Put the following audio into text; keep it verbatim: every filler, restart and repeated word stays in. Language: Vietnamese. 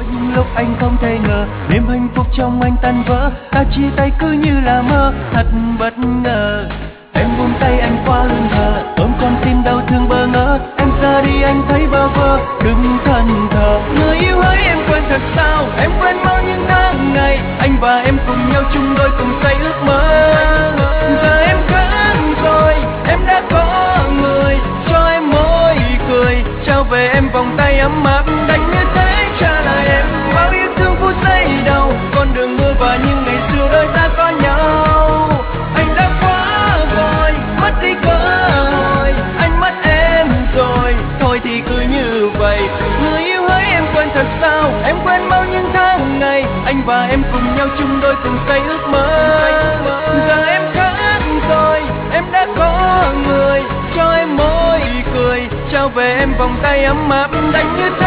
lúc anh không thể ngờ đêm hạnh phúc trong anh tan vỡ. Ta chia tay cứ như là mơ, thật bất ngờ. Em buông tay anh qua lưng thờ, ôm con tim đau thương bơ ngỡ. Em ra đi anh thấy bơ vơ, đừng thân thờ. Người yêu hỡi em quên thật sao, em quên mau những tháng ngày anh và em cùng nhau chung đôi cùng say ước mơ. Giờ em khác rồi, em đã có người cho em môi cười, trao về em vòng tay ấm áp. Đành như thế trả lại em bao yêu thương phút giây đầu, con đường mưa và những ngày xưa đôi ta có nhau. Anh đã quá vội, mất đi cơ hội, anh mất em rồi, thôi thì cứ như vậy. Người yêu hỡi em quên thật sao, em quên bao những tháng ngày anh và em cùng nhau chung đôi cùng say ước mơ. Giờ em khác rồi, em đã có người cho em môi cười, trao về em vòng tay ấm áp. Đành như thế